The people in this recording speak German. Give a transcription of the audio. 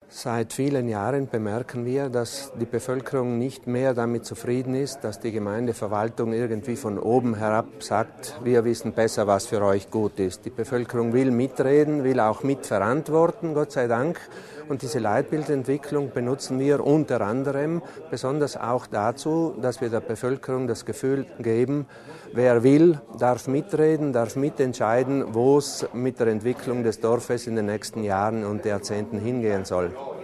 Seit vielen Jahren bemerken wir, dass die Bevölkerung nicht mehr damit zufrieden ist, dass die Gemeindeverwaltung irgendwie von oben herab sagt, wir wissen besser, was für euch gut ist. Die Bevölkerung will mitreden, will auch mitverantworten, Gott sei Dank. Und diese Leitbildentwicklung benutzen wir unter anderem besonders auch dazu, dass wir der Bevölkerung das Gefühl geben, wer will, darf mitreden, darf mitentscheiden, wo es mit der Entwicklung des Dorfes in den nächsten Jahren und Jahrzehnten hingehen soll.